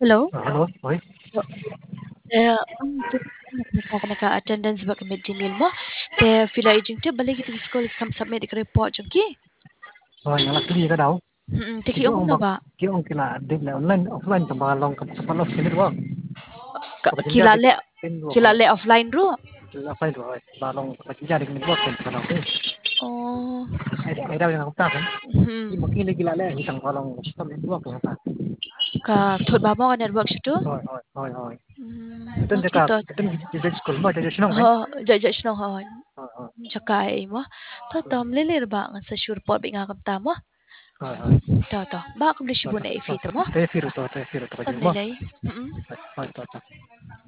Hello? Halo, oi. Tu naka-attendance ba ka mid-Gmail mo? Te fila agent te balik kita school kam submit ka report jam ki. Rồi nó là cái gì cái đâu? Te Thì ki ong na ba? cái ông kia là định là online offline tầm ba long cầm sắp nó xin được không? Và chính ra Kila định le tin được kila rồi. le offline ro. Là offline rồi. Ba long và chính ra định được không? Cần đâu thế? Oh. Ai đâu yang ta kan? Ini Hmm. mungkin lagi lah leh hisang ba long sắp được không ta? Ka thot ba mo ka network situ? Rồi. Mo Itu dekat kita itu di school mo jadi senang kan? ha jaja sino ha. Rồi. Chakai mo. To tom leler ba nga sa sure po bi nga kam ta mo. Rồi. To ba kam le shibu na ifita mo. Te firu to Tam jadi mo. lelay. Rồi to.